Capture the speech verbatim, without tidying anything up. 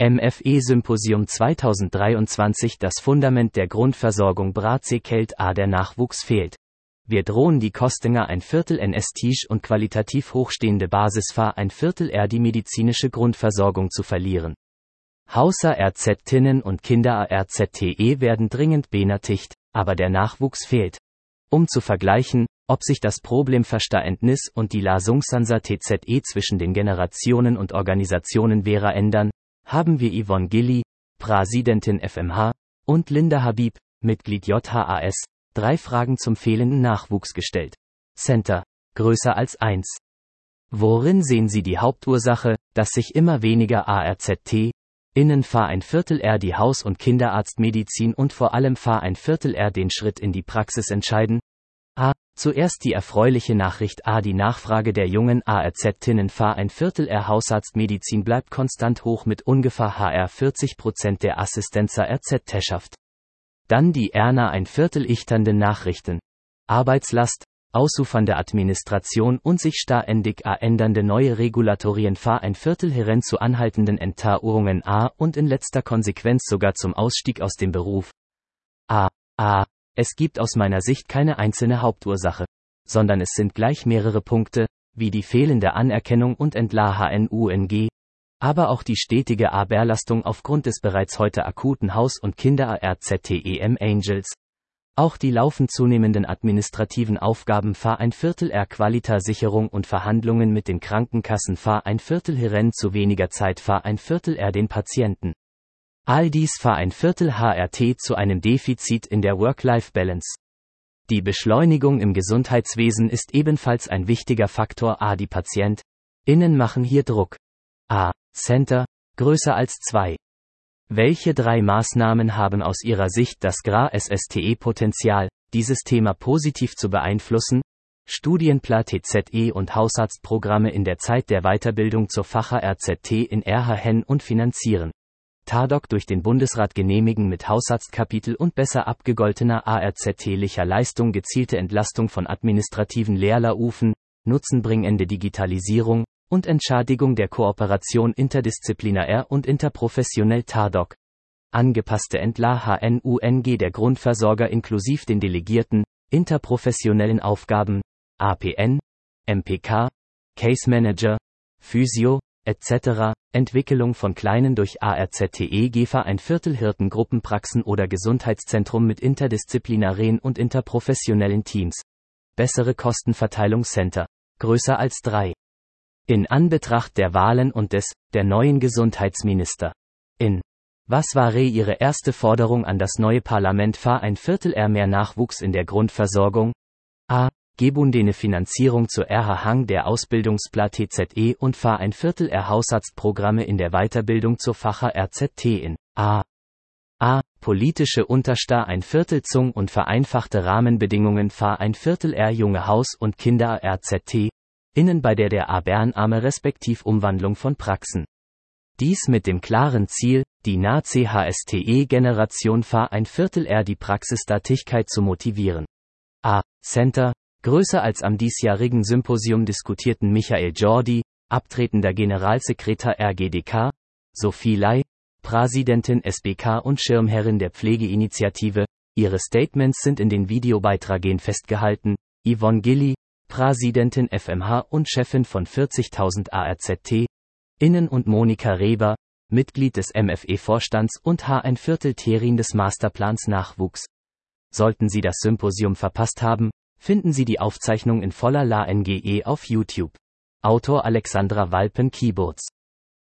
M F E-Symposium zweitausenddreiundzwanzig. Das Fundament der Grundversorgung Bratzekelt A. Der Nachwuchs fehlt. Wir drohen die Kostinger ein Viertel N S Tisch und qualitativ hochstehende Basisfahr ein Viertel R die medizinische Grundversorgung zu verlieren. Hauser R Z Tinnen und Kinder R Z T E werden dringend benötigt, aber der Nachwuchs fehlt. Um zu vergleichen, ob sich das Problemverständnis und die Lösungsansa T Z E zwischen den Generationen und Organisationen Vera ändern, haben wir Yvonne Gilly, Präsidentin F M H, und Linda Habib, Mitglied J H A S, drei Fragen zum fehlenden Nachwuchs gestellt. Center, größer als eins. Worin sehen Sie die Hauptursache, dass sich immer weniger A R Z T, innen Fahr ein Viertel R die Haus- und Kinderarztmedizin und vor allem Fahr ein Viertel R den Schritt in die Praxis entscheiden? A. Zuerst die erfreuliche Nachricht A. Die Nachfrage der jungen A R Z-Tinnen Fahr ein Viertel R Hausarztmedizin bleibt konstant hoch mit ungefähr H R vierzig Prozent der Assistenza R Z-Teschaft. Dann die Erna ein Viertel ichternden Nachrichten. Arbeitslast, ausufernde Administration und sich ständig ändernde neue Regulatorien Fahr ein Viertel heren zu anhaltenden Entarurungen A. und in letzter Konsequenz sogar zum Ausstieg aus dem Beruf. A. A. Es gibt aus meiner Sicht keine einzelne Hauptursache, sondern es sind gleich mehrere Punkte, wie die fehlende Anerkennung und Entla H N U N G, aber auch die stetige A-Belastung aufgrund des bereits heute akuten Haus- und Kinder-A R Z T E M Angels. Auch die laufend zunehmenden administrativen Aufgaben Fahr ein Viertel R Qualitätssicherung und Verhandlungen mit den Krankenkassen Fahr ein Viertel heren zu weniger Zeit Fahr ein Viertel R den Patienten. All dies Fahr ein Viertel H R T zu einem Defizit in der Work-Life-Balance. Die Beschleunigung im Gesundheitswesen ist ebenfalls ein wichtiger Faktor A. Die PatientInnen machen hier Druck. A. Center, größer als zwei. Welche drei Maßnahmen haben aus Ihrer Sicht das G R A S S T E-Potenzial, dieses Thema positiv zu beeinflussen? Studienplan T Z E und Hausarztprogramme in der Zeit der Weiterbildung zur Fach R Z T in R H N und finanzieren. Tadok durch den Bundesrat genehmigen mit Hausarztkapitel und besser abgegoltener A R Z T-licher Leistung gezielte Entlastung von administrativen Lehrlaufen, nutzenbringende Digitalisierung und Entschädigung der Kooperation interdisziplinär und interprofessionell Tadok. Angepasste Entla H N U N G der Grundversorger inklusiv den delegierten, interprofessionellen Aufgaben, A P N, M P K, Case Manager, Physio, et cetera, Entwicklung von kleinen durch A R Z T E G F A ein Viertel Hirtengruppenpraxen oder Gesundheitszentrum mit interdisziplinären und interprofessionellen Teams. Bessere Kostenverteilung Center, größer als drei. In Anbetracht der Wahlen und des, der neuen Gesundheitsminister. In. Was war Ihre erste Forderung an das neue Parlament Fahr ein Viertel R mehr Nachwuchs in der Grundversorgung? A. Gebundene Finanzierung zur R H Hang der Ausbildungsplan T Z E und Fahr ein Viertel R Hausarztprogramme in der Weiterbildung zur Fach R Z T in A. A. Politische Untersta ein Viertel Zung und vereinfachte Rahmenbedingungen Fahr ein Viertel R junge Haus- und Kinder R Z T, innen bei der der A Bernarme respektiv Umwandlung von Praxen. Dies mit dem klaren Ziel, die nahe C H S T E-Generation Fahr ein Viertel R die Praxisdatigkeit zu motivieren. A. Center, größer als am diesjährigen Symposium diskutierten Michael Jordi, abtretender Generalsekretär R G D K, Sophie Ley, Präsidentin S B K und Schirmherrin der Pflegeinitiative, ihre Statements sind in den Videobeitragen festgehalten, Yvonne Gilly, Präsidentin F M H und Chefin von vierzigtausend A R Z T, Innen und Monika Reber, Mitglied des M F E-Vorstands und H ein Viertel Terin des Masterplans Nachwuchs. Sollten Sie das Symposium verpasst haben, finden Sie die Aufzeichnung in voller La N G E auf YouTube. Autor Alexandra Walpen Keyboards